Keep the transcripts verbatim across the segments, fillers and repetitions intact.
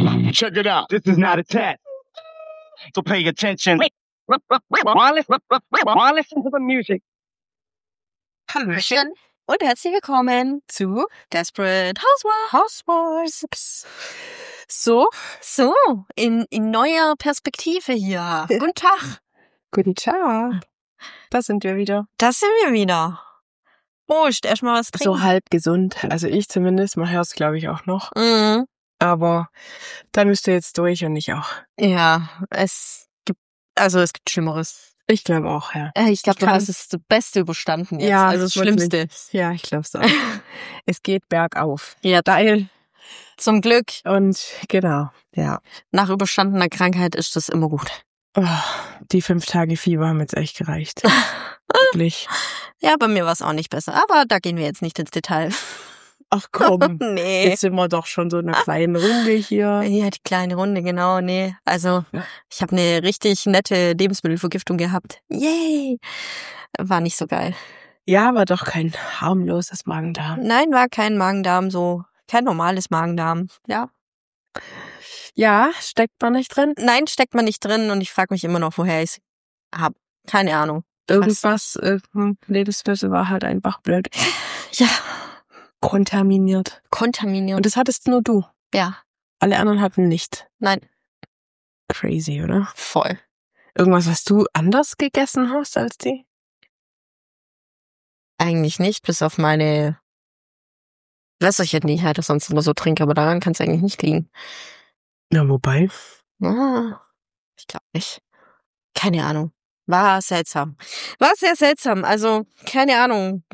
Check it out. This is not a test. So pay attention. While listen, while listen to the music. Hallöchen und herzlich willkommen zu Desperate Housewives. Housewives. So, so, in, in neuer Perspektive hier. Guten Tag. Guten Tag. Da sind wir wieder. Da sind wir wieder. Prost, erstmal was trinken. So halb gesund. Also ich zumindest. Man hört es, glaube ich, auch noch. Mhm. Aber da müsst ihr jetzt durch und ich auch. Ja, es gibt, also es gibt Schlimmeres. Ich glaube auch, ja. Ich glaube, Ich du hast es das Beste überstanden jetzt. Ja, also das wirklich. Schlimmste. Ja, ich glaube es auch. Es geht bergauf. Ja, Steil. Zum Glück. Und genau, ja. Nach überstandener Krankheit ist das immer gut. Oh, die fünf Tage Fieber haben jetzt echt gereicht. Wirklich. Ja, bei mir war es auch nicht besser. Aber da gehen wir jetzt nicht ins Detail. Ach komm, Nee. jetzt sind wir doch schon so in einer kleinen Runde hier. Ja, die kleine Runde, genau, nee. Also, Ja. ich habe eine richtig nette Lebensmittelvergiftung gehabt. Yay! War nicht so geil. Ja, aber doch kein harmloses Magen-Darm. Nein, war kein Magen-Darm, so kein normales Magen-Darm. Ja. Ja, steckt man nicht drin. Nein, steckt man nicht drin und ich frage mich immer noch, woher ich es habe. Keine Ahnung. Irgendwas, äh, Lebensmittel war halt einfach blöd. Ja, Kontaminiert. kontaminiert. Und das hattest nur du. Ja, Alle anderen hatten nicht. nein, Crazy, oder? voll. Irgendwas, was du anders gegessen hast als die? Eigentlich nicht, bis auf meine Wässerchen, die ich halt sonst immer so trinke, aber daran kann es eigentlich nicht liegen. Na, wobei. Ah, ich glaube nicht. Keine Ahnung. War seltsam. War sehr seltsam. Also, keine Ahnung.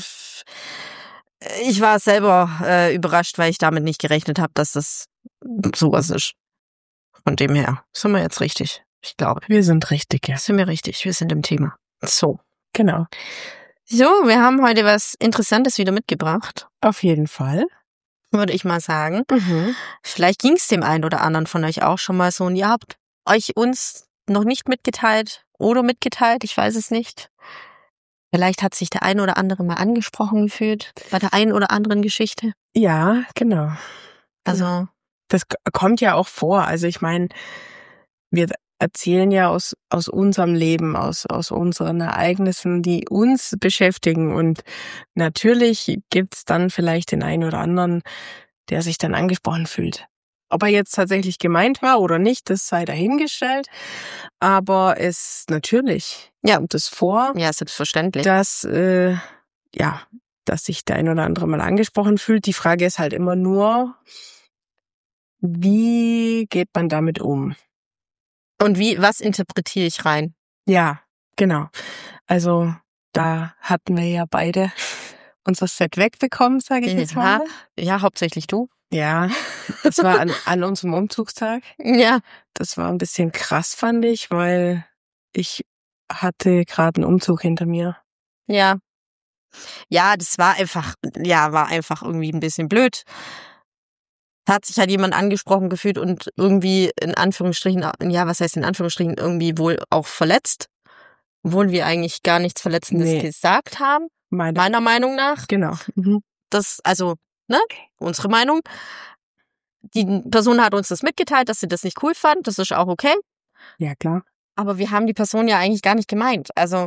Ich war selber äh, überrascht, weil ich damit nicht gerechnet habe, dass das sowas ist. Von dem her sind wir jetzt richtig. Ich glaube. Wir sind richtig, ja. Sind wir richtig. Wir sind im Thema. So. Genau. So, wir haben heute was Interessantes wieder mitgebracht, Auf jeden Fall. würde ich mal sagen. Mhm. Vielleicht ging es dem einen oder anderen von euch auch schon mal so und ihr habt euch uns noch nicht mitgeteilt oder mitgeteilt, ich weiß es nicht. Vielleicht hat sich der ein oder andere mal angesprochen gefühlt bei der einen oder anderen Geschichte. Ja, genau. Also, Das k- kommt ja auch vor. Also ich meine, wir erzählen ja aus aus unserem Leben, aus aus unseren Ereignissen, die uns beschäftigen. Und natürlich gibt's dann vielleicht den einen oder anderen, der sich dann angesprochen fühlt. Ob er jetzt tatsächlich gemeint war oder nicht, das sei dahingestellt. Aber es natürlich Ja. kommt es vor, ja, selbstverständlich. dass äh, ja, dass sich der ein oder andere mal angesprochen fühlt. Die Frage ist halt immer nur, wie geht man damit um? Und wie, was interpretiere ich rein? Ja, genau. Also da hatten wir ja beide unser Set wegbekommen, sage ich jetzt Ja, mal. ja, hauptsächlich du. Ja, das war an, an unserem Umzugstag. Ja. Das war ein bisschen krass, fand ich, weil ich hatte gerade einen Umzug hinter mir. Ja. Ja, das war einfach, ja, war einfach irgendwie ein bisschen blöd. Hat sich halt jemand angesprochen gefühlt und irgendwie in Anführungsstrichen, ja, was heißt in Anführungsstrichen, irgendwie wohl auch verletzt. Obwohl wir eigentlich gar nichts Verletzendes Nee. gesagt haben, Meine, meiner Meinung nach. genau. Mhm. Das, also, ne, unsere Meinung. Die Person hat uns das mitgeteilt, dass sie das nicht cool fand. Das ist auch okay. Ja, klar. Aber wir haben die Person ja eigentlich gar nicht gemeint. Also,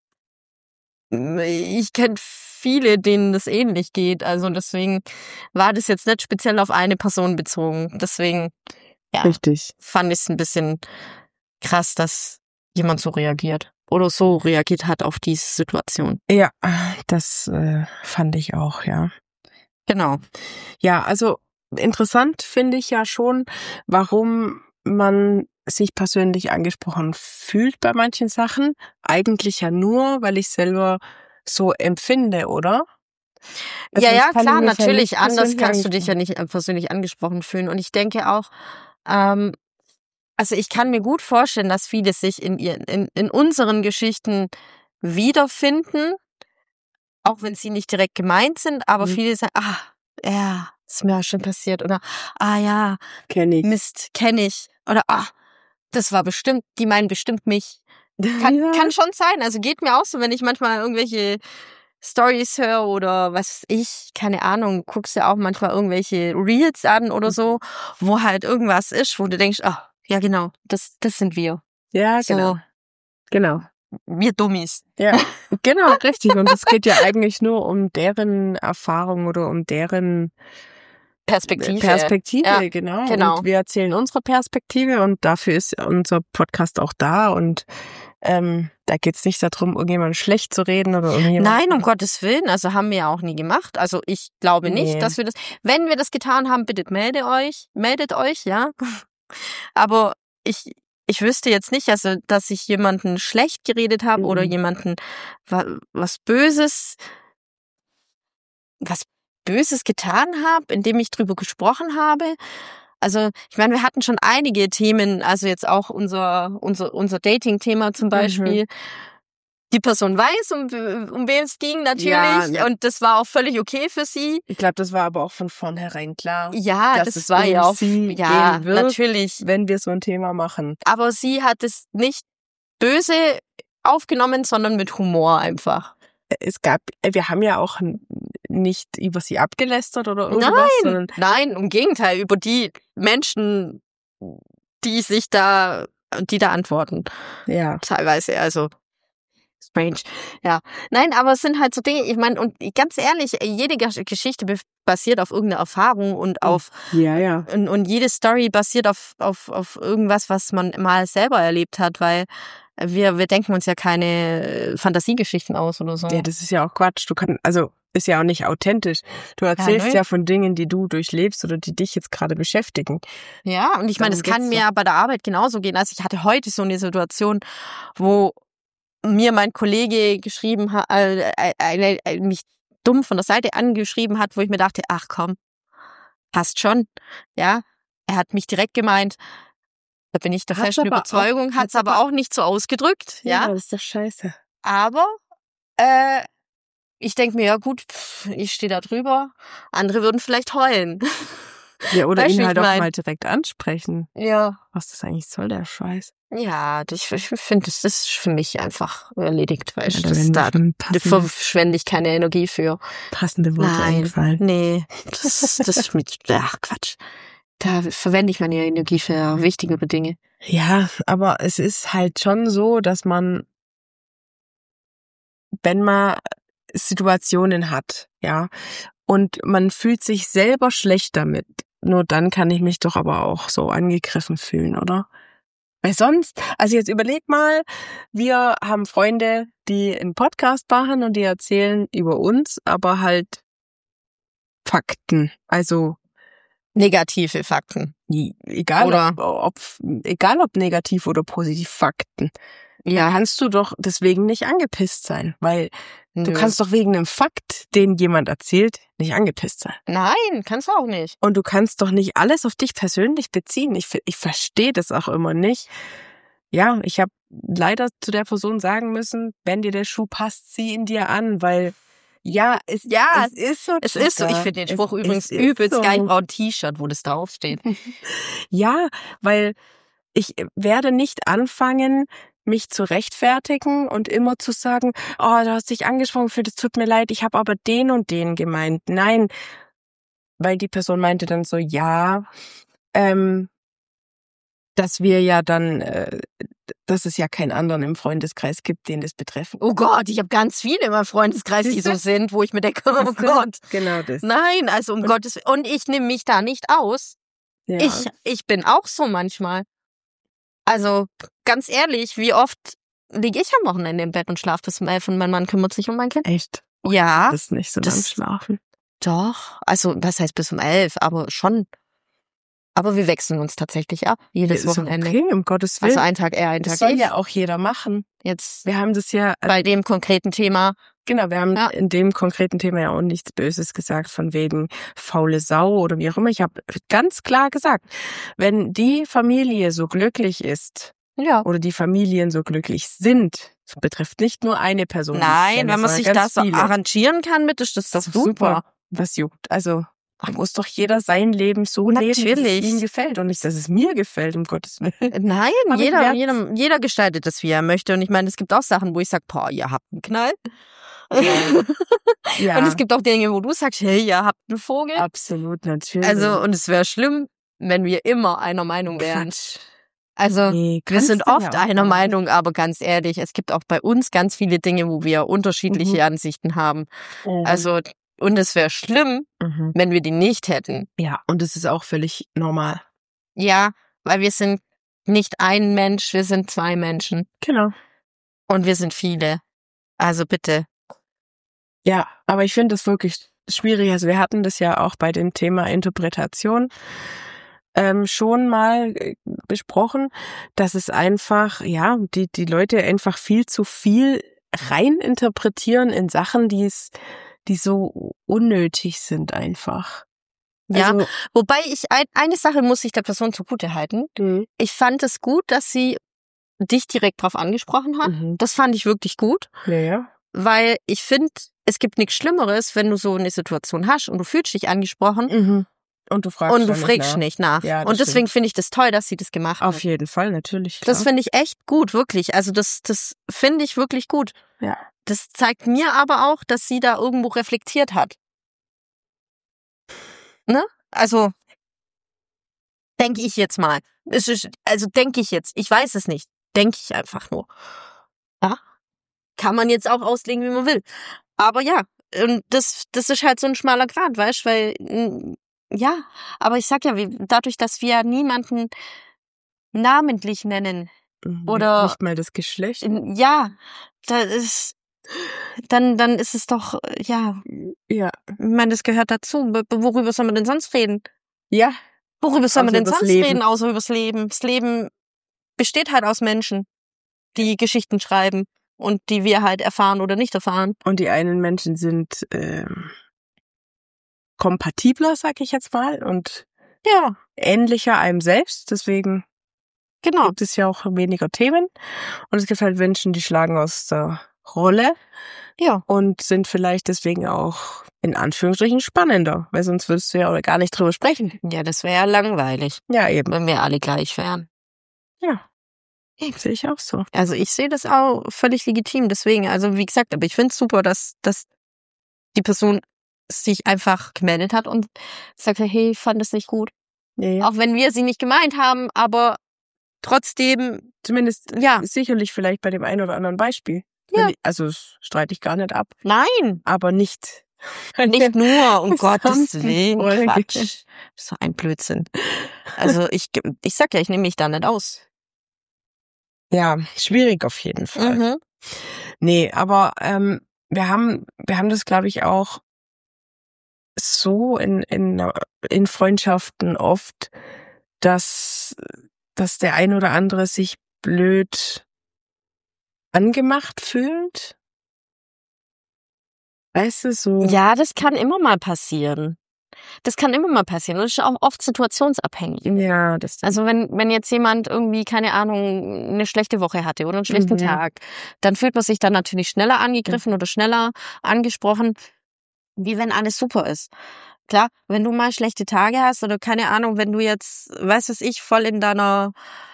ich kenne viele, denen das ähnlich geht. Also deswegen war das jetzt nicht speziell auf eine Person bezogen. Deswegen, ja, Richtig. fand ich es ein bisschen krass, dass jemand so reagiert. Oder so reagiert hat auf diese Situation. Ja, das äh, fand ich auch, ja. Genau. Ja, also interessant finde ich ja schon, warum man sich persönlich angesprochen fühlt bei manchen Sachen. Eigentlich ja nur, weil ich selber so empfinde, oder? Also ja, das ja, kann klar, ich mich ja natürlich. nicht Anders persönlich kannst du dich ja angesprochen. nicht äh, persönlich angesprochen fühlen. Und ich denke auch, ähm, also ich kann mir gut vorstellen, dass viele sich in, ihr, in, in unseren Geschichten wiederfinden, auch wenn sie nicht direkt gemeint sind, aber Mhm. viele sagen, ah, ja, ist mir ja schon passiert. Oder, ah ja, Kenn ich. Mist, kenne ich. Oder, ah, das war bestimmt, die meinen bestimmt mich. Kann, Ja. kann schon sein. Also geht mir auch so, wenn ich manchmal irgendwelche Stories höre oder was weiß ich, keine Ahnung, guckst ja auch manchmal irgendwelche Reels an oder so, wo halt irgendwas ist, wo du denkst, ach, ja genau, das, das sind wir. Ja, So, genau. Genau. wir Dummies. Ja, genau, richtig. Und es geht ja eigentlich nur um deren Erfahrung oder um deren Perspektive. Perspektive, Ja, genau. genau. Und wir erzählen unsere Perspektive und dafür ist unser Podcast auch da. Und ähm, da geht's nicht darum, irgendjemanden schlecht zu reden oder irgendjemand. Nein, um Gottes Willen, also haben wir ja auch nie gemacht. Also ich glaube nicht, Nee. dass wir das, wenn wir das getan haben, bitte meldet euch, meldet euch, ja. Aber ich, ich wüsste jetzt nicht, also, dass ich jemanden schlecht geredet habe Mhm. oder jemanden wa- was Böses, was Böses getan habe, indem ich drüber gesprochen habe. Also, ich meine, wir hatten schon einige Themen, also jetzt auch unser, unser, unser Dating-Thema zum Beispiel. Mhm. Die Person weiß, um, um wen es ging, natürlich. Ja, ne. Und das war auch völlig okay für sie. Ich glaube, das war aber auch von vornherein klar, Ja, dass das es war um ja auch, sie ja, gehen wird, natürlich. wenn wir so ein Thema machen. Aber sie hat es nicht böse aufgenommen, sondern mit Humor einfach. Es gab, wir haben ja auch n- nicht über sie abgelästert oder irgendwas, sondern Nein, im Gegenteil, über die Menschen, die sich da, die da antworten. ja. Teilweise, also strange. Ja. Nein, aber es sind halt so Dinge, ich meine, und ganz ehrlich, jede Gesch- Geschichte be- basiert auf irgendeiner Erfahrung und auf Ja, ja. und, und jede Story basiert auf, auf, auf irgendwas, was man mal selber erlebt hat, weil wir, wir denken uns ja keine Fantasiegeschichten aus oder so. Ja, das ist ja auch Quatsch. Du kannst, also ist ja auch nicht authentisch. Du erzählst nö. ja von Dingen, die du durchlebst oder die dich jetzt gerade beschäftigen. Ja, und ich meine, Darum es kann geht's mir ja bei der Arbeit genauso gehen. Also ich hatte heute so eine Situation, wo mir mein Kollege geschrieben hat, äh, äh, äh, mich dumm von der Seite angeschrieben hat, wo ich mir dachte, ach komm, passt schon. Ja, er hat mich direkt gemeint, da bin ich der Hat's festen aber Überzeugung, auch- hat es hat's aber auch nicht so ausgedrückt. Ja, das ist doch scheiße. aber äh, ich denke mir, ja gut, pff, ich stehe da drüber. Andere würden vielleicht heulen. Ja, oder Weißt du, ihn wie halt ich auch mein? mal direkt ansprechen. Ja. Was das eigentlich soll, der Scheiß. Ja, ich, ich finde, das ist für mich einfach erledigt, weißt Ja, du, da das werden mir da, schon da passende, verschwende ich keine Energie für. passende Worte Nein, eingefallen. nee, das, das ist mit, ach Quatsch. Da verwende ich meine Energie für wichtigere Dinge. Ja, aber es ist halt schon so, dass man, wenn man Situationen hat, ja, und man fühlt sich selber schlecht damit, nur dann kann ich mich doch aber auch so angegriffen fühlen, oder? Weil sonst, also jetzt überleg mal, wir haben Freunde, die einen Podcast machen und die erzählen über uns, aber halt Fakten. Also Negative Fakten. egal, Oder- ob, ob, egal ob negativ oder positiv Fakten. Da Ja, kannst du doch deswegen nicht angepisst sein, weil du nö. kannst doch wegen einem Fakt, den jemand erzählt, nicht angepisst sein. Nein, kannst du auch nicht. Und du kannst doch nicht alles auf dich persönlich beziehen. Ich, ich verstehe das auch immer nicht. Ja, ich habe leider zu der Person sagen müssen, wenn dir der Schuh passt, zieh ihn dir an, weil ja, es, Ja, es ist so. Es ist so, ich Chica. finde den Es- Spruch es übrigens ist übelst so. geil. Ich brauche ein T-Shirt, wo das draufsteht. Ja, weil ich werde nicht anfangen, mich zu rechtfertigen und immer zu sagen, oh, du hast dich angesprochen gefühlt, es tut mir leid, ich habe aber den und den gemeint. Nein, weil die Person meinte dann so, ja, ähm, dass wir ja dann, äh, dass es ja keinen anderen im Freundeskreis gibt, den das betreffen. Oh Gott, ich habe ganz viele in meinem Freundeskreis, die Siehste? so sind, wo ich mir denke, oh Gott. Genau das. Nein, also um Und- Gottes Willen. Und ich nehme mich da nicht aus. Ja. Ich, ich bin auch so manchmal. Also ganz ehrlich, wie oft liege ich am Wochenende im Bett und schlafe bis um elf und mein Mann kümmert sich um mein Kind? Echt? Ja, Das ist nicht so das- lang schlafen. doch. Also was heißt bis um elf, aber schon. Aber wir wechseln uns tatsächlich ab, jedes Ist Wochenende. okay, um Gottes Willen. Also ein Tag er, ein das Tag soll ich. ja auch jeder machen. Jetzt Wir haben das ja, bei dem konkreten Thema. genau, wir haben Ja. in dem konkreten Thema ja auch nichts Böses gesagt, von wegen faule Sau oder wie auch immer. Ich habe ganz klar gesagt, wenn die Familie so glücklich ist Ja. oder die Familien so glücklich sind, das betrifft nicht nur eine Person. Nein, denn wenn es man waren sich ganz das so viele. arrangieren kann mit, ist das, das Das ist super. Was juckt. Also Da muss doch jeder sein Leben so leben, dass es Natürlich. ihm gefällt und nicht, dass es mir gefällt, um Gottes Willen. Nein, Aber ich jeder, werd's- jeder, jeder gestaltet das, wie er möchte. Und ich meine, es gibt auch Sachen, wo ich sage, boah, ihr habt einen Knall. Ja, Und es gibt auch Dinge, wo du sagst, hey, ihr habt einen Vogel. absolut, natürlich. Also, und es wäre schlimm, wenn wir immer einer Meinung wären. Quatsch. Also, Nee, wir kannst sind du ja oft auch einer machen. Meinung, aber ganz ehrlich, es gibt auch bei uns ganz viele Dinge, wo wir unterschiedliche Mhm. Ansichten haben. Mhm. Also, und es wäre schlimm, Mhm. wenn wir die nicht hätten. Ja, und es ist auch völlig normal. Ja, weil wir sind nicht ein Mensch, wir sind zwei Menschen. Genau. Und wir sind viele. Also bitte. Ja, aber ich finde das wirklich schwierig. Also wir hatten das ja auch bei dem Thema Interpretation ähm, schon mal äh, besprochen, dass es einfach, ja, die, die Leute einfach viel zu viel rein interpretieren in Sachen, die es, die so unnötig sind einfach. Ja, Also, wobei ich, ein, eine Sache muss ich der Person zugute halten. mhm. Ich fand es gut, dass sie dich direkt drauf angesprochen hat. Mhm. Das fand ich wirklich gut, Ja, ja. weil ich finde, es gibt nichts Schlimmeres, wenn du so eine Situation hast und du fühlst dich angesprochen Mhm. Und du fragst und du dann fragst nach. nicht nach. Ja, das und deswegen stimmt. finde ich das toll, dass sie das gemacht Auf hat. jeden Fall, natürlich. Klar. Das finde ich echt gut, wirklich. Also das, das finde ich wirklich gut. Ja. Das zeigt mir aber auch, dass sie da irgendwo reflektiert hat. Ne? Also, denke ich jetzt mal. Es ist, also denke ich jetzt. Ich weiß es nicht. Denke ich einfach nur. Ja? Kann man jetzt auch auslegen, wie man will. Aber ja, und das, das ist halt so ein schmaler Grat, weißt du, weil, mm, ja, aber ich sag ja, wie, dadurch, dass wir niemanden namentlich nennen, Mhm. oder- Nicht mal das Geschlecht. in- ja, da ist, dann, dann ist es doch, äh, ja, Ja. ich meine, das gehört dazu. W- Worüber soll man denn sonst reden? Ja. Worüber soll man Außer denn übers sonst Leben. reden, außer übers Leben? Das Leben besteht halt aus Menschen, die Geschichten schreiben und die wir halt erfahren oder nicht erfahren. Und die einen Menschen sind ähm, kompatibler, sag ich jetzt mal, und Ja, ähnlicher einem selbst. Deswegen genau. gibt es ja auch weniger Themen. Und es gibt halt Menschen, die schlagen aus der Rolle Ja, und sind vielleicht deswegen auch in Anführungsstrichen spannender, weil sonst würdest du ja oder gar nicht drüber sprechen. ja, das wäre ja langweilig, Ja, eben. wenn wir alle gleich wären. Ja. Sehe ich auch so. Also ich sehe das auch völlig legitim. Deswegen, also wie gesagt, aber ich finde es super, dass, dass die Person sich einfach gemeldet hat und sagt, hey, ich fand das nicht gut. Ja, ja. Auch wenn wir sie nicht gemeint haben, aber trotzdem, Zumindest ja, sicherlich vielleicht bei dem einen oder anderen Beispiel. Ja. Wenn die, also das streite ich gar nicht ab, nein, aber nicht. nicht nur, um Gottes Gesamten Willen, Folge. Quatsch. So ein Blödsinn. Also ich, ich sag ja, ich nehme mich da nicht aus. Ja, schwierig auf jeden Fall. Mhm. Nee, aber ähm, wir haben, wir haben das, glaube ich, auch so in, in, in Freundschaften oft, dass, dass der ein oder andere sich blöd angemacht fühlt. Weißt du, so. Ja, das kann immer mal passieren. Das kann immer mal passieren. Das ist auch oft situationsabhängig. Ja, das Also wenn, wenn jetzt jemand irgendwie, keine Ahnung, eine schlechte Woche hatte oder einen schlechten Mhm. Tag, dann fühlt man sich dann natürlich schneller angegriffen oder schneller angesprochen, wie wenn alles super ist. Klar, wenn du mal schlechte Tage hast oder keine Ahnung, wenn du jetzt, weiß was ich, voll in deiner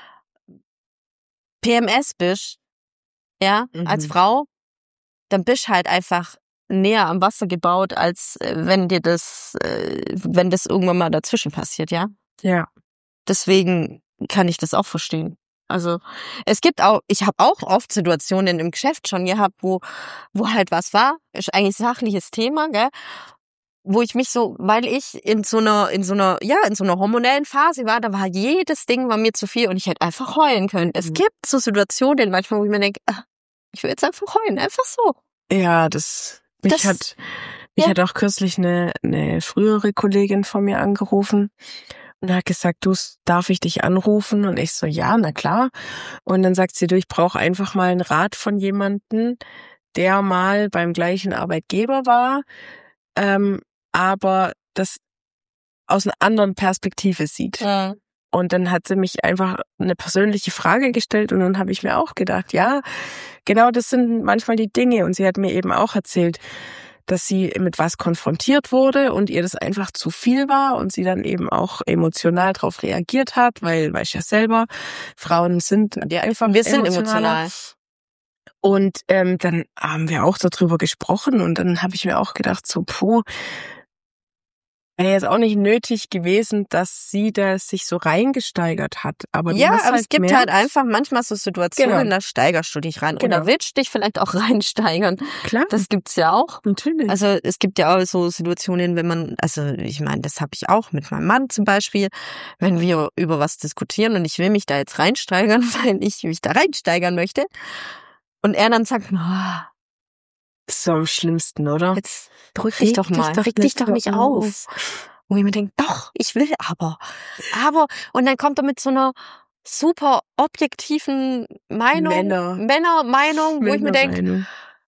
P M S bist, ja, Mhm. als Frau, dann bist halt einfach näher am Wasser gebaut, als äh, wenn dir das, äh, wenn das irgendwann mal dazwischen passiert, ja. ja. Deswegen kann ich das auch verstehen. Also es gibt auch, ich habe auch oft Situationen im Geschäft schon gehabt, wo wo halt was war, ist eigentlich sachliches Thema, gell, wo ich mich so, weil ich in so einer in so einer ja in so einer hormonellen Phase war, da war jedes Ding war mir zu viel und ich hätte einfach heulen können. Es Mhm. gibt so Situationen manchmal, wo ich mir denke, ah, ich will jetzt einfach heulen, einfach so. Ja, das, mich Das- hat, mich ja. hat auch kürzlich eine, eine frühere Kollegin von mir angerufen und hat gesagt, du, darf ich dich anrufen? Und ich so, ja, na klar. Und dann sagt sie, du, ich brauche einfach mal einen Rat von jemandem, der mal beim gleichen Arbeitgeber war, ähm, aber das aus einer anderen Perspektive sieht. Mhm. Und dann hat sie mich einfach eine persönliche Frage gestellt und dann habe ich mir auch gedacht, ja, genau das sind manchmal die Dinge. Und sie hat mir eben auch erzählt, dass sie mit was konfrontiert wurde und ihr das einfach zu viel war und sie dann eben auch emotional darauf reagiert hat, weil, weiß ja selber, Frauen sind ja einfach Wir sind emotionaler. emotional. Und ähm, dann haben wir auch darüber gesprochen und dann habe ich mir auch gedacht, so, puh, wäre jetzt auch nicht nötig gewesen, dass sie da sich so reingesteigert hat. Aber du Ja, hast aber halt es gibt gemerkt, halt einfach manchmal so Situationen, Genau. da steigerst du dich rein. Genau. Oder willst dich vielleicht auch reinsteigern. klar, Das gibt's ja auch. natürlich. Also es gibt ja auch so Situationen, wenn man, also ich meine, das habe ich auch mit meinem Mann zum Beispiel, wenn wir über was diskutieren und ich will mich da jetzt reinsteigern, weil ich mich da reinsteigern möchte. Und er dann sagt, oh, Das ist so am schlimmsten, oder? jetzt beruhig dich Reg doch dich mal, doch reg dich nicht doch so nicht auf. Wo ich mir denke, doch, ich will aber. Aber, und dann kommt er mit so einer super objektiven Meinung, Männer. Männermeinung, wo ich mir denke, Männermeinung.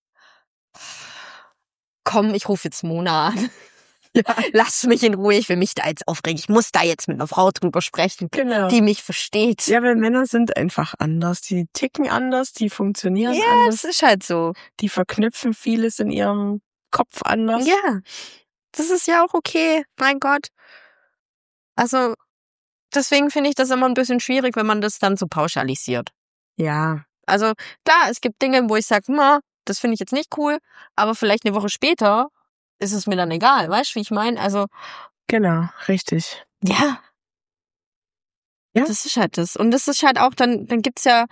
komm, ich rufe jetzt Mona an. Ja, Lass mich in Ruhe, ich will mich da jetzt aufregen. Ich muss da jetzt mit einer Frau drüber sprechen, genau. die mich versteht. Ja, weil Männer sind einfach anders. Die ticken anders, die funktionieren Ja, anders, das ist halt so. die verknüpfen vieles in ihrem Kopf anders. Ja, das ist ja auch okay, mein Gott. Also, deswegen finde ich das immer ein bisschen schwierig, wenn man das dann so pauschalisiert. Ja, Also, klar, es gibt Dinge, wo ich sage, na, das finde ich jetzt nicht cool, aber vielleicht eine Woche später ist es mir dann egal, weißt du, wie ich meine? Also, genau, richtig. ja. Ja. Das ist halt das. Und das ist halt auch, dann, dann gibt's ja,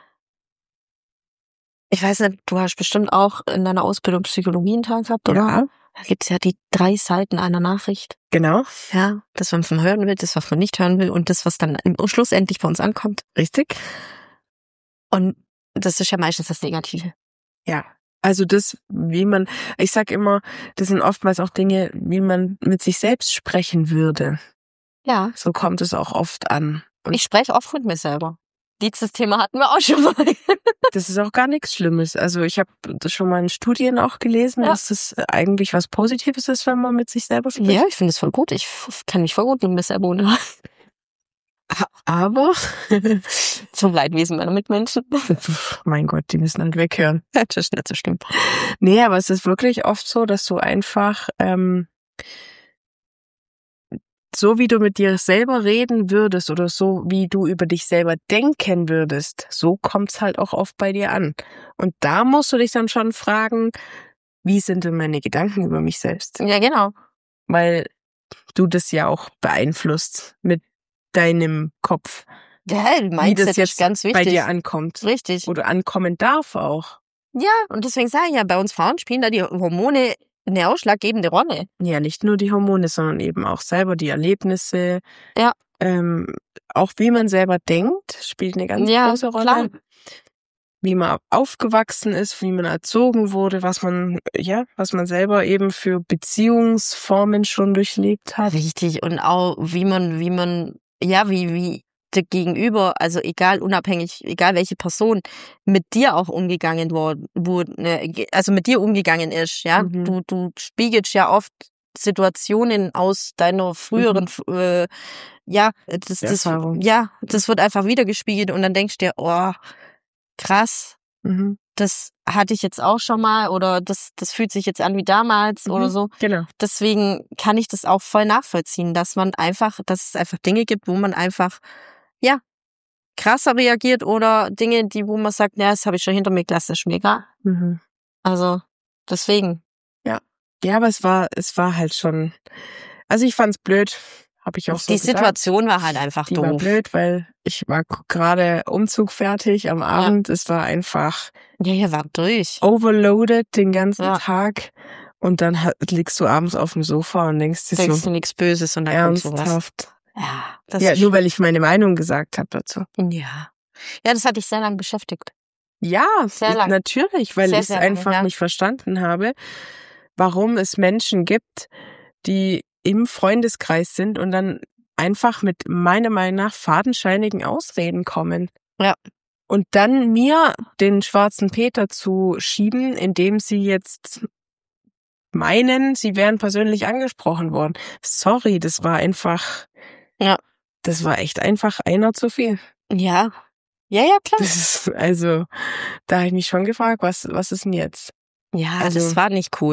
ich weiß nicht, du hast bestimmt auch in deiner Ausbildung Psychologie einen Tag gehabt, oder? Ja, Da gibt's ja die drei Seiten einer Nachricht. genau, Ja, das, was man hören will, das, was man nicht hören will und das, was dann im Schluss endlich bei uns ankommt. richtig. Und das ist ja meistens das Negative. Ja. Also das, wie man, ich sag immer, das sind oftmals auch Dinge, wie man mit sich selbst sprechen würde. Ja, So kommt es auch oft an. Und ich spreche oft mit mir selber. Dieses Thema hatten wir auch schon mal. das ist auch gar nichts Schlimmes. Also ich habe das schon mal in Studien auch gelesen, Ja. dass das eigentlich was Positives ist, wenn man mit sich selber spricht. Ja, ich finde es voll gut. Ich f- kann mich voll gut mit mir selber unterhalten. Aber, Zum Leidwesen meiner Mitmenschen. mein Gott, die müssen halt weghören. Das ist nicht so schlimm. Nee, aber es ist wirklich oft so, dass du einfach, ähm, so wie du mit dir selber reden würdest oder so wie du über dich selber denken würdest, so kommt's halt auch oft bei dir an. Und da musst du dich dann schon fragen, wie sind denn meine Gedanken über mich selbst? Ja, genau. Weil du das ja auch beeinflusst mit deinem Kopf, Ja, wie Mindset das jetzt ist ganz wichtig. bei dir ankommt Richtig. oder ankommen darf auch. Ja, und deswegen sage ich ja, bei uns Frauen spielen da die Hormone eine ausschlaggebende Rolle. Ja, nicht nur die Hormone, sondern eben auch selber die Erlebnisse. Ja. Ähm, auch wie man selber denkt, spielt eine ganz Ja, große Rolle. klar. Wie man aufgewachsen ist, wie man erzogen wurde, was man, ja, was man selber eben für Beziehungsformen schon durchlebt hat. Richtig. Und auch, wie man, wie man, ja, wie, wie der Gegenüber, also egal, unabhängig, egal welche Person, mit dir auch umgegangen wurde, wurde, also mit dir umgegangen ist, ja. Mhm. Du, du spiegelst ja oft Situationen aus deiner früheren, äh, ja, das, das, Erfahrung. ja, das wird einfach wiedergespiegelt und dann denkst du dir, oh, krass, Mhm. das hatte ich jetzt auch schon mal oder das, das fühlt sich jetzt an wie damals Mhm. oder so. Genau. Deswegen kann ich das auch voll nachvollziehen, dass man einfach, dass es einfach Dinge gibt, wo man einfach, ja, krasser reagiert oder Dinge, die, wo man sagt, ja, das habe ich schon hinter mir gelassen, ist mir egal. Mhm. Also, deswegen. Ja, aber es war, es war halt schon, also ich fand's blöd, habe ich auch so Die gesagt. Situation war halt einfach Die war doof. blöd, weil ich war k- gerade Umzug fertig am Abend. Es war einfach Ja, ihr wart durch. overloaded den ganzen Ja. Tag. Und dann ha- liegst du abends auf dem Sofa und denkst dir Denkst so du nichts Böses und dann kommt sowas. ernsthaft. Ja, das Ja, ist, nur weil ich meine Meinung gesagt habe dazu. ja. Ja, das hat dich sehr lang beschäftigt. Ja, Sehr ich- lang. natürlich, weil Sehr, ich es sehr lang, einfach ja. nicht verstanden habe, warum es Menschen gibt, die im Freundeskreis sind und dann einfach mit meiner Meinung nach fadenscheinigen Ausreden kommen. Ja. Und dann mir den schwarzen Peter zu schieben, indem sie jetzt meinen, sie wären persönlich angesprochen worden. Sorry, das war einfach, Ja. das war echt einfach einer zu viel. Ja. Ja, ja, klar. Das ist, also, da habe ich mich schon gefragt, was, was ist denn jetzt? Ja, Also- das war nicht cool.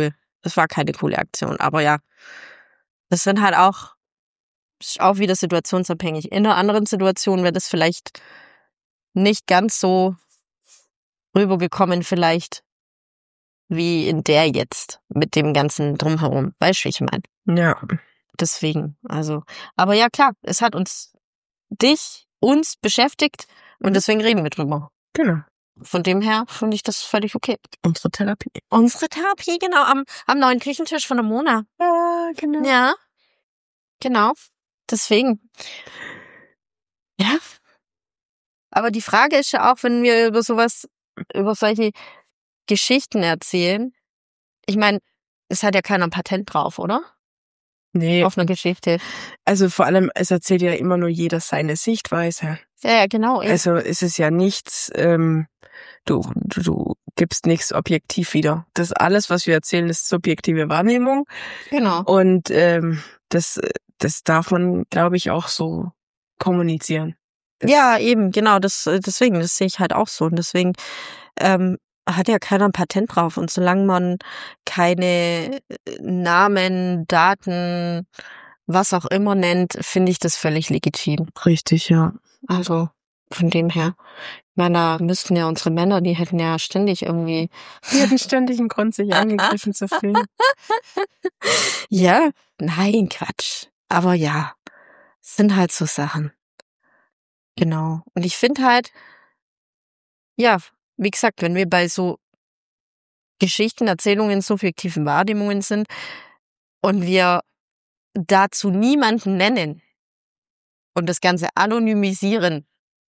das war keine coole Aktion. Aber ja, das sind halt auch, ist auch wieder situationsabhängig. In einer anderen Situation wäre das vielleicht nicht ganz so rübergekommen vielleicht wie in der jetzt mit dem ganzen Drumherum. Weißt du, wie ich meine? Ja. Deswegen, also, aber ja klar, es hat uns, dich, uns beschäftigt und deswegen reden wir drüber. Genau. Von dem her finde ich das völlig okay. Unsere Therapie. Unsere Therapie, genau, am, am neuen Küchentisch von der Mona. Ja, genau. Ja, genau. Deswegen. Ja. Aber die Frage ist ja auch, wenn wir über sowas, über solche Geschichten erzählen, ich meine, es hat ja keiner ein Patent drauf, oder? Nee, Auf eine Geschichte. also vor allem, es erzählt ja immer nur jeder seine Sichtweise. Ja, ja, genau. eben. Also ist es ja nichts, ähm, du, du, du gibst nichts objektiv wieder. Das alles, was wir erzählen, ist subjektive Wahrnehmung. Genau. Und ähm, das, das darf man, glaube ich, auch so kommunizieren. Das, Ja, eben, genau. Das, deswegen, das sehe ich halt auch so. Und deswegen ähm, hat ja keiner ein Patent drauf. Und solange man keine Namen, Daten, was auch immer nennt, finde ich das völlig legitim. Richtig, ja. Also von dem her. Ich meine, da müssten ja unsere Männer, die hätten ja ständig irgendwie. Die hatten ständig einen Grund, sich angegriffen zu fühlen. Ja, nein, Quatsch. Aber ja, es sind halt so Sachen. Genau. Und ich finde halt, ja, wie gesagt, wenn wir bei so Geschichten, Erzählungen, subjektiven Wahrnehmungen sind und wir dazu niemanden nennen und das Ganze anonymisieren,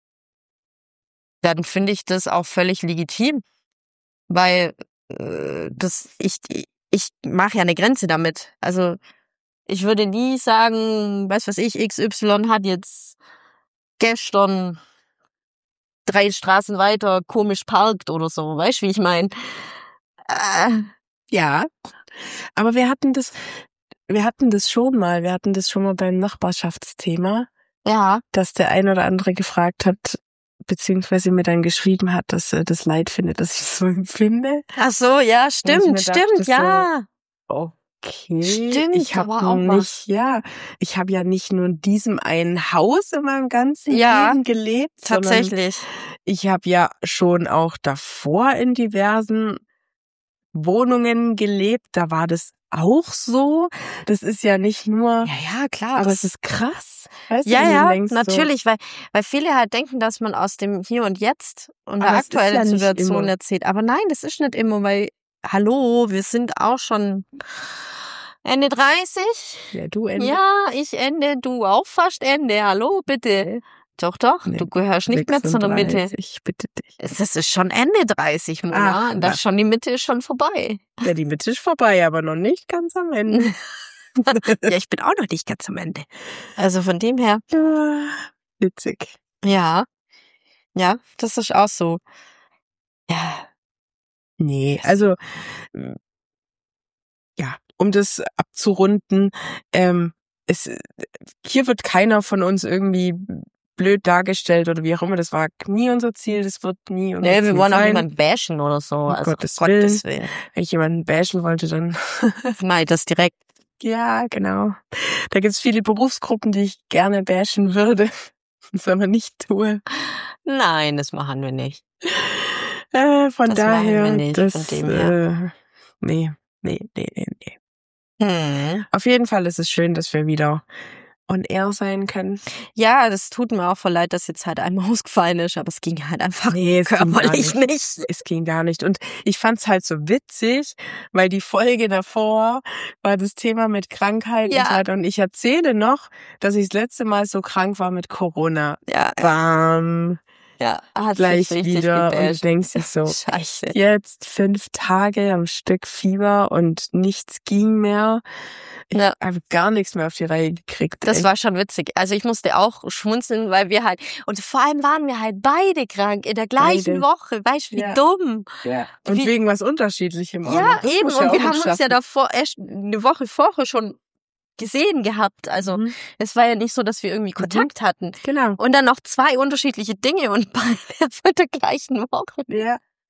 dann finde ich das auch völlig legitim, weil äh, das ich ich mache ja eine Grenze damit. Also ich würde nie sagen, weiß was ich, X Y hat jetzt gestern drei Straßen weiter komisch parkt oder so, weißt du, wie ich meine? Äh, Ja, aber wir hatten das, wir hatten das schon mal, wir hatten das schon mal beim Nachbarschaftsthema, ja, dass der ein oder andere gefragt hat, beziehungsweise mir dann geschrieben hat, dass er das leid findet, dass ich so empfinde. ach so, ja, mir stimmt, dachte stimmt, so, ja. Okay, Stimmt, ich da war habe auch nicht, was. ja, ich habe ja nicht nur in diesem einen Haus in meinem ganzen Ja, Leben gelebt, sondern Tatsächlich. ich habe ja schon auch davor in diversen Wohnungen gelebt, da war das auch so. Das ist ja nicht nur, Ja, ja, klar. aber das- es ist krass. Weißt du, Ja, wenn du ja, denkst, natürlich, weil, weil viele halt denken, dass man aus dem Hier und Jetzt und der Aber es ist aktuellen ja nicht Situation immer. erzählt. Aber nein, das ist nicht immer, weil, hallo, wir sind auch schon Ende dreißig. So, ja, du Ende. Ja, ich Ende, du auch fast Ende. Hallo, bitte. Doch, doch, Nee, du gehörst nicht mehr zu der Mitte. sechsunddreißig, ich bitte dich. Das ist schon Ende dreißig, Mona. Ach, Das was. ist schon, die Mitte ist schon vorbei. Ja, die Mitte ist vorbei, aber noch nicht ganz am Ende. Ja, ich bin auch noch nicht ganz am Ende. Also von dem her, Ja, witzig. ja, ja, das ist auch so. Ja, Nee, also mm, ja, um das abzurunden, ähm, es, hier wird keiner von uns irgendwie blöd dargestellt oder wie auch immer. Das war nie unser Ziel, das wird nie unser nee, Ziel wir wollen auch sein. niemanden bashen oder so. Um Also Gottes Gottes Willen. Wenn ich jemanden bashen wollte, dann Mach ich das direkt. ja, genau. Da gibt's viele Berufsgruppen, die ich gerne bashen würde. Das aber nicht tue. Nein, das machen wir nicht. Äh, von Das machen wir daher, nicht, das, von dem her. äh, nee, nee, nee, nee, nee. Hm. Auf jeden Fall ist es schön, dass wir wieder on air sein können. Ja, das tut mir auch voll leid, dass jetzt halt einmal ausgefallen ist, aber es ging halt einfach Nee, es ging gar körperlich nicht. nicht. Es ging gar nicht. Und ich fand's halt so witzig, weil die Folge davor war das Thema mit Krankheit Ja. und so weiter. Und ich erzähle noch, dass ich das letzte Mal so krank war mit Corona. Ja, Bam. ja, hat Gleich sich richtig wieder. Und du gebasht. denkst dir so, Scheiße. jetzt fünf Tage am Stück Fieber und nichts ging mehr. Ich Ja. habe gar nichts mehr auf die Reihe gekriegt. Das war schon witzig. Also ich musste auch schmunzeln, weil wir halt, und vor allem waren wir halt beide krank in der gleichen Beide. Woche. Weißt du, wie Ja. dumm. ja. Und wie- wegen was Unterschiedlichem. auch Ja, noch. Das eben. muss ja Und auch wir noch haben uns ja schaffen. davor erst eine Woche vorher schon gesehen gehabt. Also Mhm. es war ja nicht so, dass wir irgendwie Kontakt hatten. Genau. Und dann noch zwei unterschiedliche Dinge und beide von der gleichen Woche. Ja.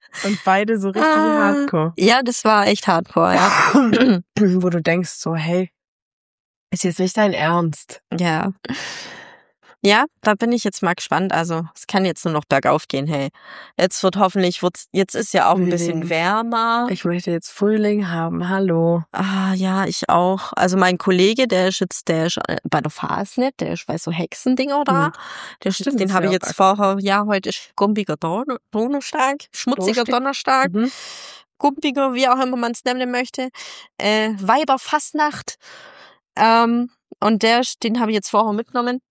Und beide so richtig Ah. hardcore. Ja, das war echt hardcore, ja. Wo du denkst so, hey, ist jetzt nicht dein Ernst. Ja. Ja, da bin ich jetzt mal gespannt. Also, es kann jetzt nur noch bergauf gehen, hey. Jetzt wird hoffentlich, wird's, jetzt ist ja auch ein bisschen Frühling. wärmer. Ich möchte jetzt Frühling haben, hallo. Ah, ja, ich auch. Also mein Kollege, der ist jetzt, der ist äh, bei der Fasnet, der ist bei so Hexendinger da. Mhm. Der Stimmt, den ist habe ja ich auch jetzt vorher, ja, heute ist gumpiger Don- Donnerstag, schmutziger Donnerstag. Donnerstag, Mhm. gumpiger, wie auch immer man es nennen möchte. Äh, Weiberfastnacht. Ähm, und der, ist- den habe ich jetzt vorher mitgenommen.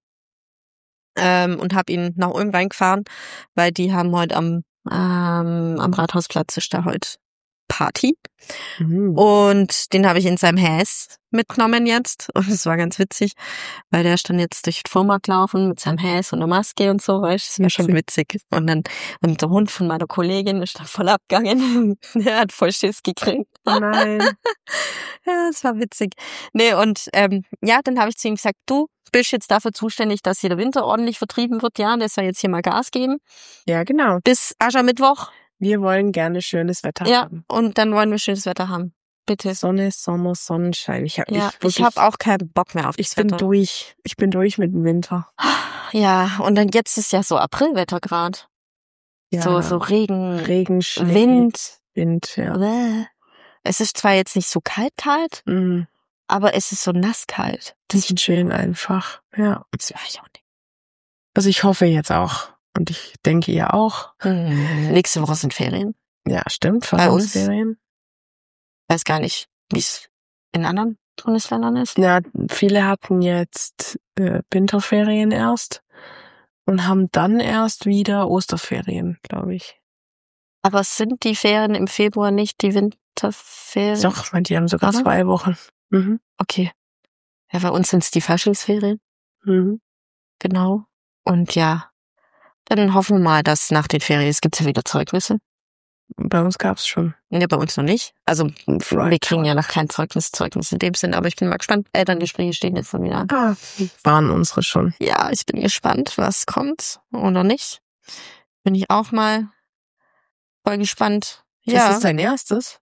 Ähm, und habe ihn nach Ulm reingefahren, weil die haben heute am, ähm, am Rathausplatz ist da heute Party. Mhm. Und den habe ich in seinem Häs mitgenommen jetzt. Und es war ganz witzig, weil der ist dann jetzt durch die Firma gelaufen mit seinem Häs und der Maske und so, weißt du, das war schon witzig. Und dann und der Hund von meiner Kollegin ist dann voll abgegangen. Der hat voll Schiss gekriegt. Oh nein. Ja, das war witzig. Nee, und ähm, ja, dann habe ich zu ihm gesagt, du bist jetzt dafür zuständig, dass hier der Winter ordentlich vertrieben wird. Ja, der soll jetzt hier mal Gas geben. Ja, genau. Bis Aschermittwoch. Wir wollen gerne schönes Wetter Ja, haben. und dann wollen wir schönes Wetter haben. Bitte. Sonne, Sommer, Sonnenschein. Ich habe Ja, ich, ich, wirklich- ich habe auch keinen Bock mehr auf ich das bin Wetter. durch. Ich bin durch mit dem Winter. Ja, und dann jetzt ist ja so Aprilwetter gerade. Ja. So, so Regen, Regen, Schnee, Wind. Wind, ja. Bäh. Es ist zwar jetzt nicht so kalt, kalt, Mhm. aber es ist so nass kalt. Das, Nicht schön einfach. Ja. das war ich auch nicht. Also ich hoffe jetzt auch. Und ich denke ihr auch. Hm, nächste Woche sind Ferien. Ja, stimmt. Bei uns? Ferien. Weiß gar nicht, wie es in anderen Bundesländern ist. Ja, viele hatten jetzt äh, Winterferien erst und haben dann erst wieder Osterferien, glaube ich. Aber sind die Ferien im Februar nicht die Winterferien? Doch, ich meine, die haben sogar Oder? zwei Wochen. Mhm. Okay. Ja, bei uns sind es die Faschingsferien. Mhm. Genau. Und ja, dann hoffen wir mal, dass nach den Ferien, es gibt ja wieder Zeugnisse. Bei uns gab's schon. Ja, bei uns noch nicht. Also wir Right. kriegen ja noch kein Zeugnis, Zeugnis in dem Sinn, aber ich bin mal gespannt. Elterngespräche stehen jetzt dann wieder an. Ah, waren unsere schon. Ja, ich bin gespannt, was kommt oder nicht. Bin ich auch mal voll gespannt. Ja. Das ist dein erstes?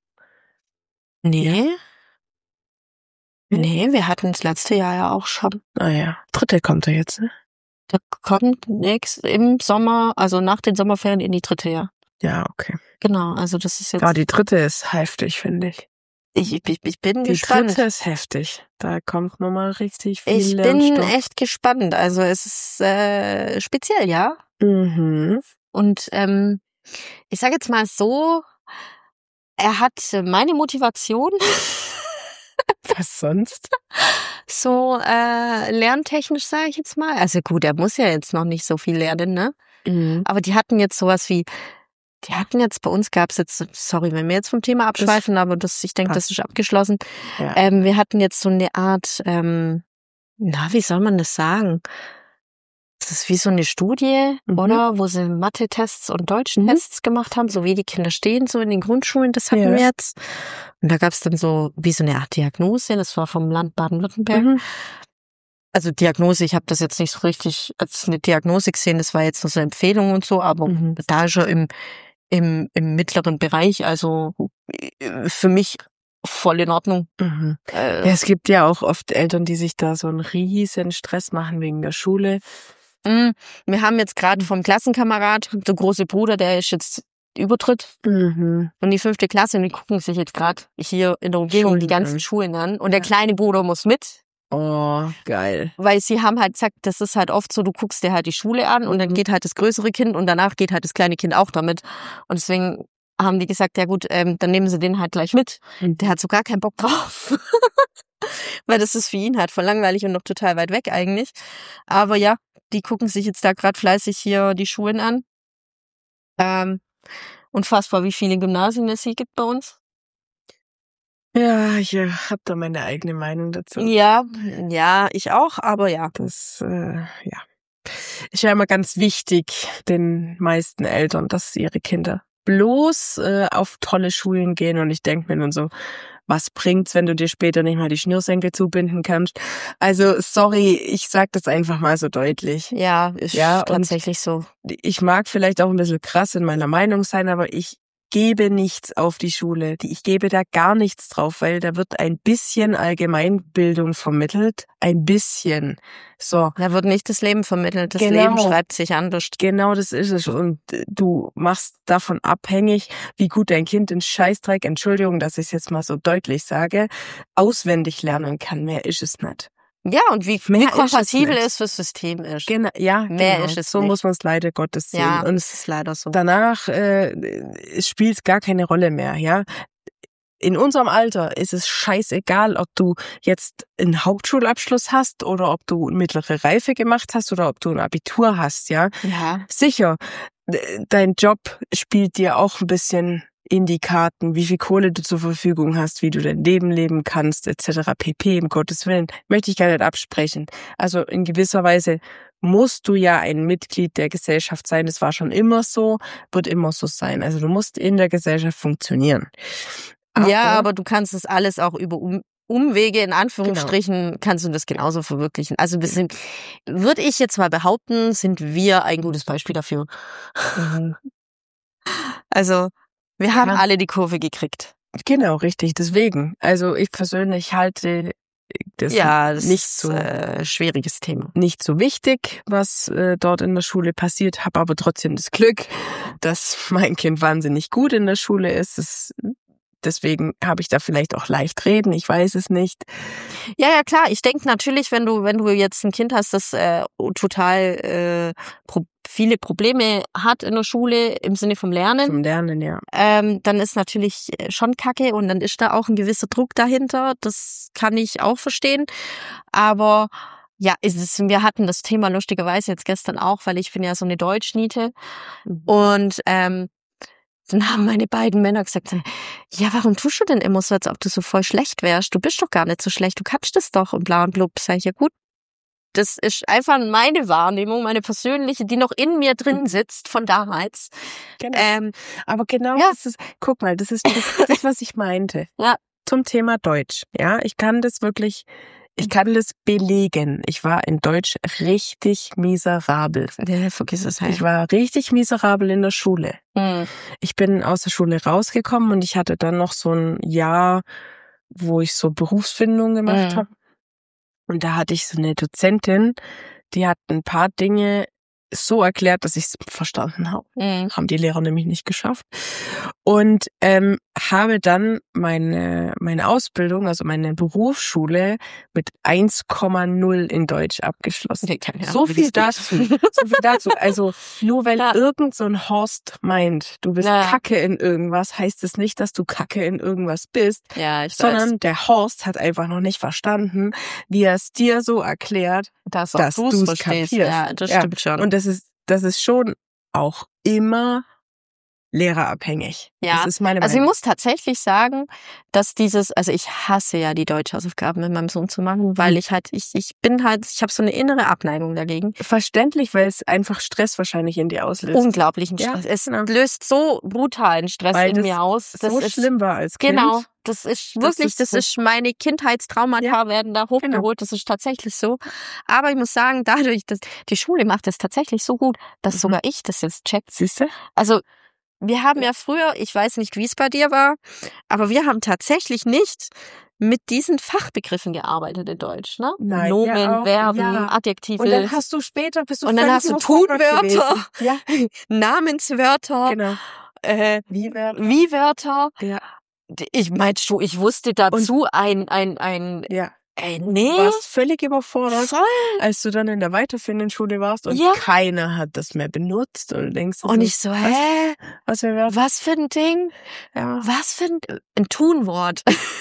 Nee. Ja. Nee, wir hatten das letzte Jahr ja auch schon. Ah ja. Dritte kommt er jetzt, ne? Da kommt nix im Sommer, also nach den Sommerferien in die dritte Jahr. Ja, okay. Genau, also das ist jetzt. Ja, die dritte ist heftig, finde ich. ich, ich, ich bin Die gespannt. dritte ist heftig. Da kommt nochmal richtig viel Ich bin Lernstoff. echt gespannt. Also es ist äh, speziell, ja. Mhm. Und ähm, ich sage jetzt mal so, er hat meine Motivation Was sonst? so äh, lerntechnisch, sage ich jetzt mal. Also gut, er muss ja jetzt noch nicht so viel lernen, ne? Mhm. Aber die hatten jetzt sowas wie, die hatten jetzt, bei uns gab's jetzt, sorry, wenn wir jetzt vom Thema abschweifen, aber das, ich denke, das ist abgeschlossen. Ja. Ähm, wir hatten jetzt so eine Art, ähm, na, wie soll man das sagen? Das ist wie so eine Studie, Mhm. oder? Wo sie Mathe-Tests und Deutsch-Tests gemacht haben, so wie die Kinder stehen, so in den Grundschulen, das hatten Ja. wir jetzt. Und da gab's dann so wie so eine Art Diagnose, das war vom Land Baden-Württemberg. Mhm. Also Diagnose, ich habe das jetzt nicht so richtig als eine Diagnose gesehen, das war jetzt nur so eine Empfehlung und so, aber Mhm. da ist er im, im, im mittleren Bereich, also äh, für mich voll in Ordnung. Mhm. Äh, Ja, es gibt ja auch oft Eltern, die sich da so einen riesen Stress machen wegen der Schule. mh, wir haben jetzt gerade vom Klassenkamerad, der große Bruder, der ist jetzt Übertritt Mhm. und die fünfte Klasse und die gucken sich jetzt gerade hier in der Umgebung Schulen die ganzen an. Schulen an und der Ja. kleine Bruder muss mit. Oh, geil. Weil sie haben halt gesagt, das ist halt oft so, du guckst dir halt die Schule an und dann Mhm. geht halt das größere Kind und danach geht halt das kleine Kind auch damit. Und deswegen haben die gesagt, ja gut, ähm, dann nehmen sie den halt gleich mit. Der hat so gar keinen Bock drauf. Weil das ist für ihn halt voll langweilig und noch total weit weg eigentlich. Aber ja, die gucken sich jetzt da gerade fleißig hier die Schulen an. Ähm, unfassbar, wie viele Gymnasien es hier gibt bei uns. Ja, ich äh, hab da meine eigene Meinung dazu. Ja, ja, ich auch, aber ja. Das, äh, ja. Ist ja immer ganz wichtig, den meisten Eltern, dass ihre Kinder bloß äh, auf tolle Schulen gehen. Und ich denke mir nun so, was bringt's, wenn du dir später nicht mal die Schnürsenkel zubinden kannst? Also, sorry, ich sag das einfach mal so deutlich. Ja, ist Ja, und- tatsächlich so. Ich mag vielleicht auch ein bisschen krass in meiner Meinung sein, aber ich gebe nichts auf die Schule. Die, ich gebe da gar nichts drauf, weil da wird ein bisschen Allgemeinbildung vermittelt. Ein bisschen. So. Da wird nicht das Leben vermittelt. Das Genau. Leben schreibt sich anders. Genau, das ist es. Und du machst davon abhängig, wie gut dein Kind den Scheißdreck, Entschuldigung, dass ich es jetzt mal so deutlich sage, auswendig lernen kann. Mehr ist es nicht. Ja, und wie, Mehr wie ist es kompatibel nicht. es fürs System ist. Genau, ja, Mehr genau. ist es so nicht. muss man es leider Gottes sehen. Ja, Und das ist leider so. danach äh, spielt es gar keine Rolle mehr, ja. In unserem Alter ist es scheißegal, ob du jetzt einen Hauptschulabschluss hast oder ob du mittlere Reife gemacht hast oder ob du ein Abitur hast, ja. Ja. Sicher, dein Job spielt dir auch ein bisschen in die Karten, wie viel Kohle du zur Verfügung hast, wie du dein Leben leben kannst, et cetera pp. Um Gottes Willen, möchte ich gar nicht absprechen. Also in gewisser Weise musst du ja ein Mitglied der Gesellschaft sein. Das war schon immer so, wird immer so sein. Also du musst in der Gesellschaft funktionieren. Aber, ja, aber du kannst es alles auch über um Umwege, in Anführungsstrichen, genau. kannst du das genauso verwirklichen. Also wir sind, würde ich jetzt mal behaupten, sind wir ein gutes Beispiel dafür. Mhm. Also wir haben ja. alle die Kurve gekriegt. Genau, richtig. Deswegen. Also ich persönlich halte das, ja, das nicht ist so äh, schwieriges Thema. Nicht so wichtig, was äh, dort in der Schule passiert, habe aber trotzdem das Glück, dass mein Kind wahnsinnig gut in der Schule ist. Das, deswegen habe ich da vielleicht auch leicht reden, ich weiß es nicht. Ja, ja, klar. Ich denke natürlich, wenn du, wenn du jetzt ein Kind hast, das äh, total äh, pro viele Probleme hat in der Schule im Sinne vom Lernen, Vom Lernen, ja. ähm, dann ist natürlich schon Kacke und dann ist da auch ein gewisser Druck dahinter. Das kann ich auch verstehen. Aber ja, es ist, wir hatten das Thema lustigerweise jetzt gestern auch, weil ich bin ja so eine Deutschniete. Mhm. Und ähm, dann haben meine beiden Männer gesagt, ja, warum tust du denn immer so, als ob du so voll schlecht wärst? Du bist doch gar nicht so schlecht, du kannst das doch und bla und blub. Sag ich, ja gut. Das ist einfach meine Wahrnehmung, meine persönliche, die noch in mir drin sitzt von damals. Genau. Ähm, Aber genau ja. das ist, guck mal, das ist das, das, was ich meinte. Ja. Zum Thema Deutsch. Ja, ich kann das wirklich, ich kann das belegen. Ich war in Deutsch richtig miserabel. Ja, vergiss es halt. Ich war richtig miserabel in der Schule. Hm. Ich bin aus der Schule rausgekommen und ich hatte dann noch so ein Jahr, wo ich so Berufsfindung gemacht hm. habe. Und da hatte ich so eine Dozentin, die hat ein paar Dinge so erklärt, dass ich es verstanden habe. Mhm. Haben die Lehrer nämlich nicht geschafft. Und ähm, habe dann meine meine Ausbildung, also meine Berufsschule mit eins Komma null in Deutsch abgeschlossen. Ja, keine Ahnung, so wie viel das dazu. So viel dazu. Also nur weil ja. irgend so ein Horst meint, du bist ja. Kacke in irgendwas, heißt es nicht, dass du Kacke in irgendwas bist. Ja, ich sondern weiß. der Horst hat einfach noch nicht verstanden, wie er es dir so erklärt, dass, dass du es verstehst. kapierst. Ja, das Ja. stimmt schon. Und das ist, das ist schon auch immer lehrerabhängig. Ja, das ist meine also ich Meinung. muss tatsächlich sagen, dass dieses, also ich hasse ja die Deutschhausaufgaben mit meinem Sohn zu machen, weil Mhm. ich halt, ich, ich bin halt, ich habe so eine innere Abneigung dagegen. Verständlich, weil es einfach Stress wahrscheinlich in dir auslöst. Unglaublichen Ja, Stress. Es genau. löst so brutalen Stress Weil in das mir aus. Das so ist, schlimm war als Kind. Genau, das ist Das wirklich, ist das so- ist meine Kindheitstraumata Ja, werden da hochgeholt. genau. Das ist tatsächlich so. Aber ich muss sagen, dadurch, dass die Schule macht es tatsächlich so gut, dass Mhm. sogar ich das jetzt check. Siehst du? Also wir haben ja früher, ich weiß nicht, wie es bei dir war, aber wir haben tatsächlich nicht mit diesen Fachbegriffen gearbeitet in Deutsch, ne? Nein, Nomen, ja auch, Verben, ja. Adjektive. Und dann hast du später, bist du Und dann völlig hast du überfordert Tunwörter. gewesen. Ja, Namenswörter, genau. äh, Wie werden? Wie-Wörter. Ja, Ich meinst du, ich wusste dazu ein, ein, ein, ja. ey, Du nee, warst völlig überfordert, voll. als du dann in der weiterführenden Schule warst und Ja. keiner hat das mehr benutzt und du denkst dir Und so, ich so, hä? was für Wörter? Was für ein Ding? Ja. Was für ein, ein Tunwort?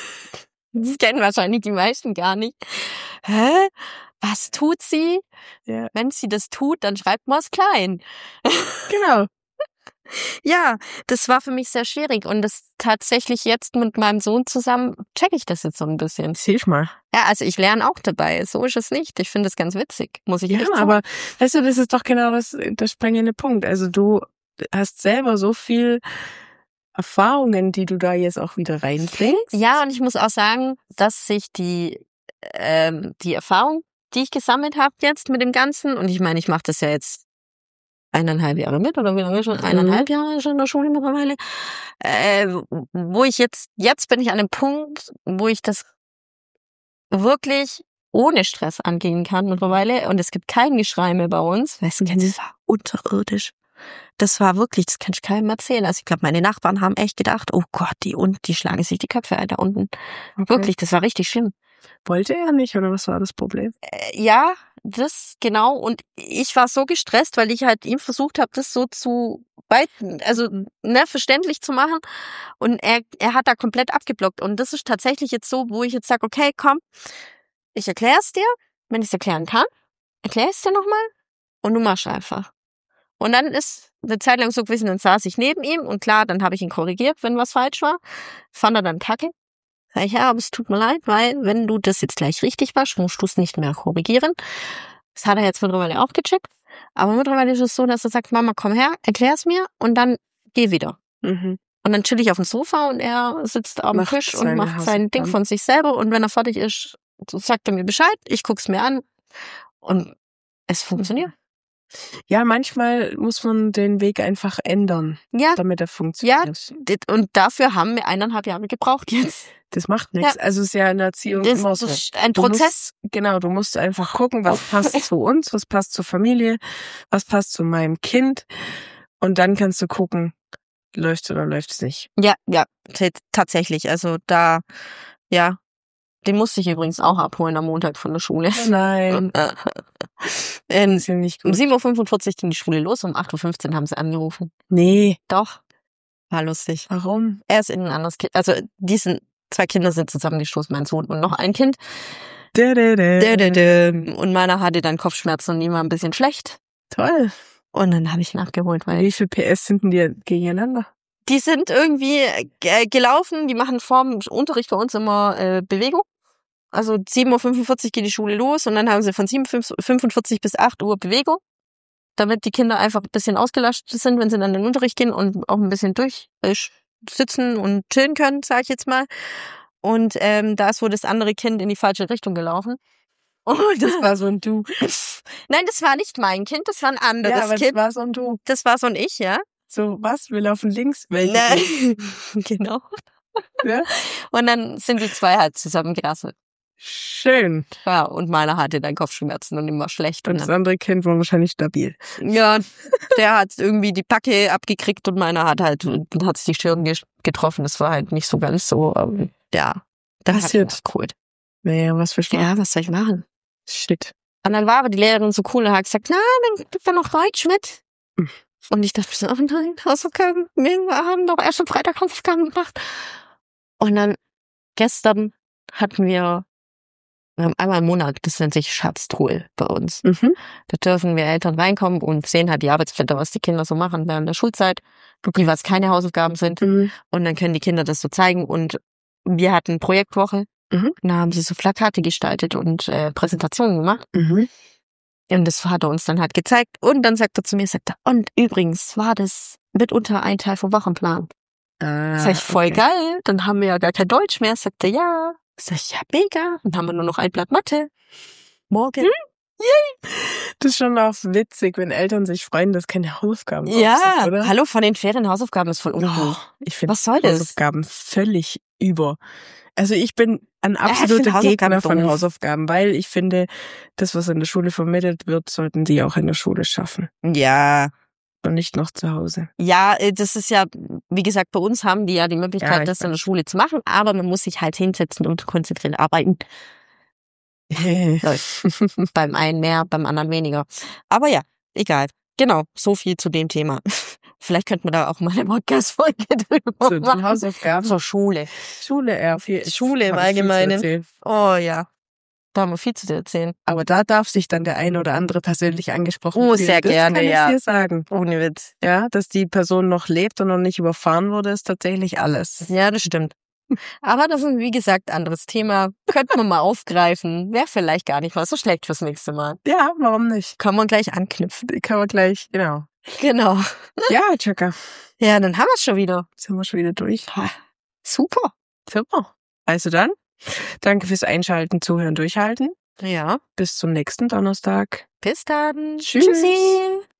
Das kennen wahrscheinlich die meisten gar nicht. Hä? Was tut sie? Ja. Wenn sie das tut, dann schreibt man es klein. Genau. Ja, das war für mich sehr schwierig. Und das tatsächlich jetzt mit meinem Sohn zusammen checke ich das jetzt so ein bisschen. Hilf mal. Ja, also ich lerne auch dabei. So ist es nicht. Ich finde es ganz witzig, muss ich Ja, echt sagen. aber weißt du, das ist doch genau das, der springende Punkt. Also du hast selber so viel Erfahrungen, die du da jetzt auch wieder reinbringst. Ja, und ich muss auch sagen, dass sich die, ähm, die Erfahrung, die ich gesammelt habe jetzt mit dem Ganzen, und ich meine, ich mache das ja jetzt eineinhalb Jahre mit, oder wie lange schon? Eineinhalb Jahre schon in der Schule mittlerweile. Äh, wo ich jetzt, jetzt bin ich an dem Punkt, wo ich das wirklich ohne Stress angehen kann mittlerweile. Und es gibt kein Geschrei mehr bei uns. Weißt du, das war unterirdisch. Das war wirklich, das kann ich keinem erzählen. Also ich glaube, meine Nachbarn haben echt gedacht, oh Gott, die und die schlagen sich die Köpfe ein da unten. Okay. Wirklich, das war richtig schlimm. Wollte er nicht, oder was war das Problem? Äh, ja, das genau. Und ich war so gestresst, weil ich halt ihm versucht habe, das so zu weit, also ne, verständlich zu machen. Und er, er hat da komplett abgeblockt. Und das ist tatsächlich jetzt so, wo ich jetzt sage, okay, komm, ich erkläre es dir, wenn ich es erklären kann, erkläre ich es dir nochmal und du machst einfach. Und dann ist eine Zeit lang so gewesen, dann saß ich neben ihm und klar, dann habe ich ihn korrigiert, wenn was falsch war. Fand er dann kacke. Sag ich, ja, aber es tut mir leid, weil wenn du das jetzt gleich richtig machst, musst du es nicht mehr korrigieren. Das hat er jetzt mittlerweile auch gecheckt. Aber mittlerweile ist es so, dass er sagt, Mama, komm her, erklär's mir und dann geh wieder. Mhm. Und dann chill ich auf dem Sofa und er sitzt am Macht Tisch und seine macht sein Ding Hausaufgaben. von sich selber. Und wenn er fertig ist, sagt er mir Bescheid, ich guck's mir an und es funktioniert. Ja, manchmal muss man den Weg einfach ändern, Ja, damit er funktioniert. dit- und dafür haben wir eineinhalb Jahre gebraucht jetzt. Das macht nichts. Also es ist ja in der Erziehung Das, immer das so. ist ein Du Prozess. Musst, genau, du musst einfach gucken, was passt zu uns, was passt zur Familie, was passt zu meinem Kind. Und dann kannst du gucken, läuft's oder läuft's nicht. Ja, ja, t- tatsächlich. Also da, ja, den musste ich übrigens auch abholen am Montag von der Schule. Nein, Ähm, ist ja nicht um gut. sieben Uhr fünfundvierzig ging die Schule los, um acht Uhr fünfzehn haben sie angerufen. Nee, Doch, war lustig. warum? Er ist in ein anderes Kind, also die sind, zwei Kinder sind zusammengestoßen, mein Sohn und noch ein Kind. Dä, dä, dä. Dä, dä, dä. Und meiner hatte dann Kopfschmerzen und ihm war ein bisschen schlecht. Toll. Und dann habe ich ihn abgeholt, weil Wie viel P S sind denn die gegeneinander? die sind irgendwie äh, gelaufen, die machen vorm Unterricht bei uns immer äh, Bewegung. Also sieben Uhr fünfundvierzig geht die Schule los und dann haben sie von sieben Uhr fünfundvierzig bis acht Uhr Bewegung, damit die Kinder einfach ein bisschen ausgelastet sind, wenn sie dann in den Unterricht gehen und auch ein bisschen durch äh, sitzen und chillen können, sage ich jetzt mal. Und ähm, da ist wohl das andere Kind in die falsche Richtung gelaufen. Und Das war so ein Du. nein, das war nicht mein Kind, das war ein anderes Ja, aber das Kind. war so ein Du. Das war so ein Ich, ja. So, was? Wir laufen links? Welche? Nein. Genau. Ja? Und dann sind die zwei halt zusammengerasselt. Schön. Ja, und meiner hatte dann Kopfschmerzen und ihm war schlecht. Und Und das dann, andere Kind war wahrscheinlich stabil. ja, der hat irgendwie die Backe abgekriegt und meiner hat halt, hat sich die Stirn ge- getroffen. Das war halt nicht so ganz so, ähm, ja. Da Passiert. hat cool. Naja, was für Schlag. Ja, was soll ich machen? Shit. Und dann war aber die Lehrerin so cool und hat gesagt, na, dann gibt er noch Deutsch mit. Hm. Und ich dachte so, oh nein, Hausaufgaben, wir haben doch erst am Freitag Hausaufgaben gemacht. Und dann gestern hatten wir, wir haben einmal im Monat, das nennt sich Schatztruhe bei uns. Mhm. Da dürfen wir Eltern reinkommen und sehen halt die Arbeitsblätter, was die Kinder so machen während der Schulzeit, wie was keine Hausaufgaben sind. Mhm. Und dann können die Kinder das so zeigen. Und wir hatten Projektwoche. Mhm. Da haben sie so Plakate gestaltet und äh, Präsentationen gemacht. Mhm. Und das hat er uns dann halt gezeigt. Und dann sagt er zu mir, sagt er, und übrigens war das mitunter ein Teil vom Wochenplan. Ah, Sag ich, voll okay. geil, dann haben wir ja gar kein Deutsch mehr. Sagt er, ja. Sag ich, ja, mega. Dann haben wir nur noch ein Blatt Mathe. Morgen. Das ist schon auch witzig, wenn Eltern sich freuen, dass keine Hausaufgaben drauf Ja, sind, oder? hallo, von den Ferienhausaufgaben ist voll uncool. Oh, ich finde Was soll das? Hausaufgaben völlig über. Also ich bin ein ich absoluter find Hausaufgaben Gegner von doof. Hausaufgaben, weil ich finde, das, was in der Schule vermittelt wird, sollten sie auch in der Schule schaffen Ja. und nicht noch zu Hause. Ja, äh, das ist ja, wie gesagt, bei uns haben die ja die Möglichkeit, Ja, ich das in der weiß. Schule zu machen, aber man muss sich halt hinsetzen und konzentriert arbeiten. Beim einen mehr, beim anderen weniger. Aber ja, egal. Genau, so viel zu dem Thema. Vielleicht könnten wir da auch mal eine Podcast-Folge drüber Zu den machen. Hausaufgaben. Zur Schule. Schule, ja, viel, Schule im hab ich viel zu Allgemeinen. erzählen. Oh ja. Da haben wir viel zu erzählen. Aber da darf sich dann der eine oder andere persönlich angesprochen Oh, fühlen. sehr das gerne, kann ich ja. dir sagen. Ohne Witz. Ja, dass die Person noch lebt und noch nicht überfahren wurde, ist tatsächlich alles. Ja, das stimmt. Aber das ist, wie gesagt, anderes Thema. Könnten wir mal aufgreifen. Wäre vielleicht gar nicht mal so schlecht fürs nächste Mal. Ja, warum nicht? Können wir gleich anknüpfen. Kann man gleich, genau. Genau. Ja, Chaka, Ja, dann haben wir es schon wieder. sind wir schon wieder durch. Ha, super. Super. Also dann, danke fürs Einschalten, Zuhören, Durchhalten. Ja. Bis zum nächsten Donnerstag. Bis dann. Tschüss. Tschüssi.